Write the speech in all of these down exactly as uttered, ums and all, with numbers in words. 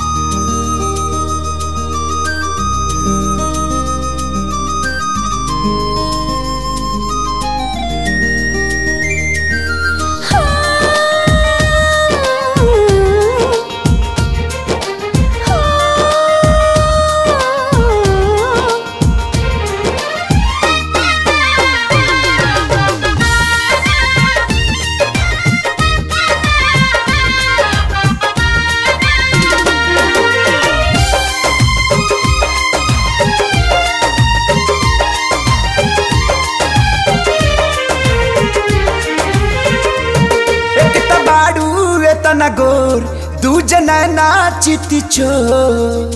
तना गोर दूजे नैना चिति चोर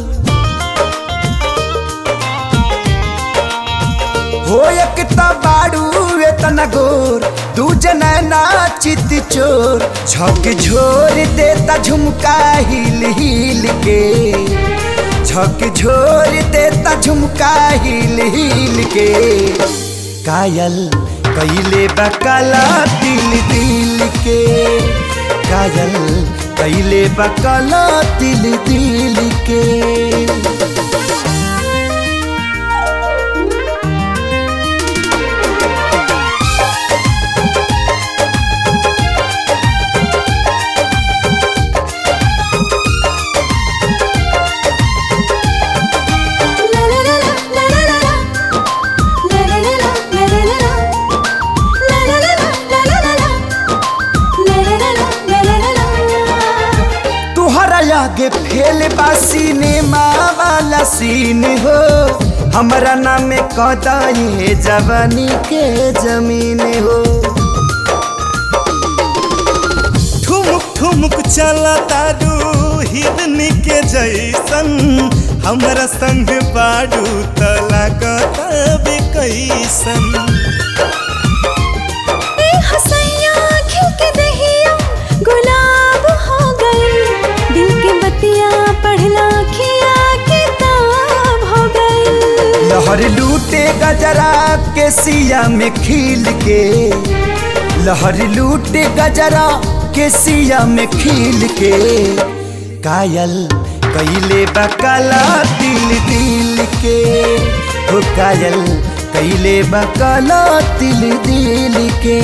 हो एक बाड़ू तना गोर दूजे नैना चिति चोर झक झोर देता झुमका हिल हिल के झक झोर देता झुमका हिल हिल के कायल कैले बकला दिल दिल के कायल कैले बकला दिल दिल के आगे फेल बासी ने वाला सीन हो हमारा नाम कदाई जवानी के जमीन हो ठुमुक ठुमुक चला तारू हिरनी के जैसन हमारा संग बाड़ू तला कभी कैसन लहर लूटे गजरा के सिया में खिल के लहर लूटे गजरा के सिया में खिल के कायल कैले बकला दिल दिल के हो कायल कैले बकला दिल दिल के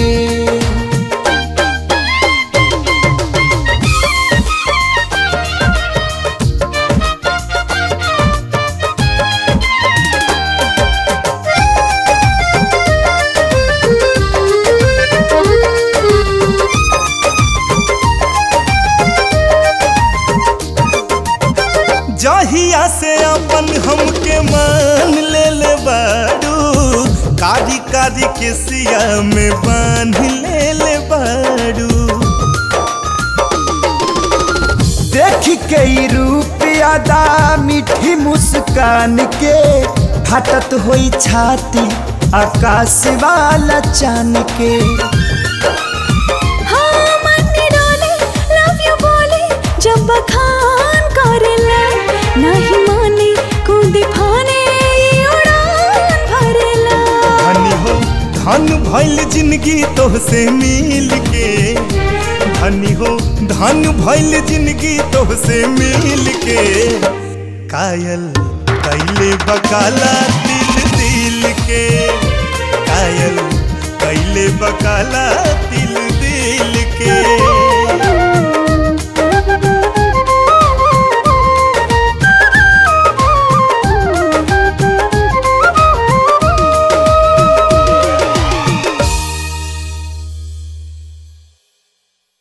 जहिया से अपन हमके मान ले ले बाड़ू कारी कारी के सिया में बांध ले ले बाड़ू देख के रूप अदा मीठी मुस्कान के फटत होई छाती आकाश वाला चान के हाँ मन डोले लव यू बोले जब बखान करेला नहीं माने कूद फाने उड़ान भरेला धनी हो धन भइल जिंदगी तोहसे मिल के धनी हो धन भइल जिंदगी तोहसे मिल के कायल कैले बकाला दिल दिल के कायल कैले बकाला दिल दिल के।